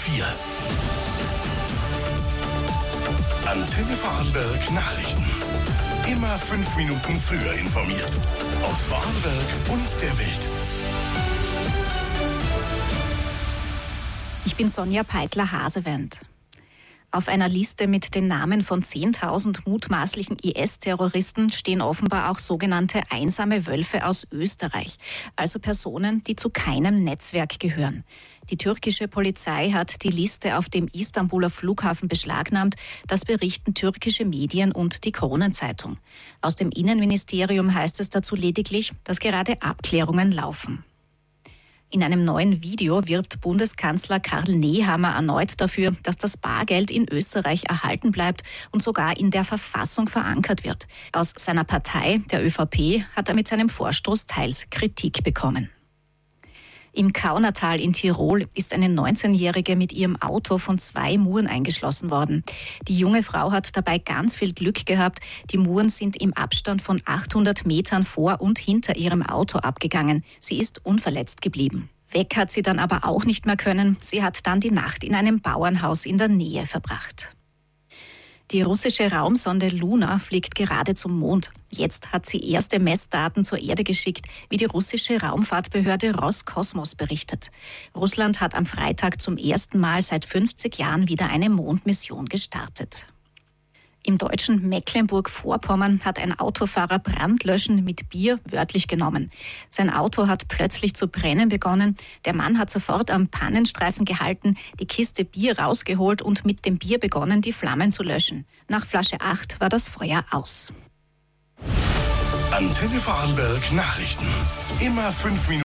4. Antenne Vorarlberg Nachrichten. Immer 5 Minuten früher informiert. Aus Vorarlberg und der Welt. Ich bin Sonja Peitler-Hasewend. Auf einer Liste mit den Namen von 10.000 mutmaßlichen IS-Terroristen stehen offenbar auch sogenannte einsame Wölfe aus Österreich, also Personen, die zu keinem Netzwerk gehören. Die türkische Polizei hat die Liste auf dem Istanbuler Flughafen beschlagnahmt. Das berichten türkische Medien und die Kronenzeitung. Aus dem Innenministerium heißt es dazu lediglich, dass gerade Abklärungen laufen. In einem neuen Video wirbt Bundeskanzler Karl Nehammer erneut dafür, dass das Bargeld in Österreich erhalten bleibt und sogar in der Verfassung verankert wird. Aus seiner Partei, der ÖVP, hat er mit seinem Vorstoß teils Kritik bekommen. Im Kaunertal in Tirol ist eine 19-Jährige mit ihrem Auto von 2 Muren eingeschlossen worden. Die junge Frau hat dabei ganz viel Glück gehabt. Die Muren sind im Abstand von 800 Metern vor und hinter ihrem Auto abgegangen. Sie ist unverletzt geblieben. Weg hat sie dann aber auch nicht mehr können. Sie hat dann die Nacht in einem Bauernhaus in der Nähe verbracht. Die russische Raumsonde Luna fliegt gerade zum Mond. Jetzt hat sie erste Messdaten zur Erde geschickt, wie die russische Raumfahrtbehörde Roskosmos berichtet. Russland hat am Freitag zum ersten Mal seit 50 Jahren wieder eine Mondmission gestartet. Im deutschen Mecklenburg-Vorpommern hat ein Autofahrer Brandlöschen mit Bier wörtlich genommen. Sein Auto hat plötzlich zu brennen begonnen. Der Mann hat sofort am Pannenstreifen gehalten, die Kiste Bier rausgeholt und mit dem Bier begonnen, die Flammen zu löschen. Nach Flasche 8 war das Feuer aus. Antenne Vorarlberg Nachrichten. Immer 5 Minuten.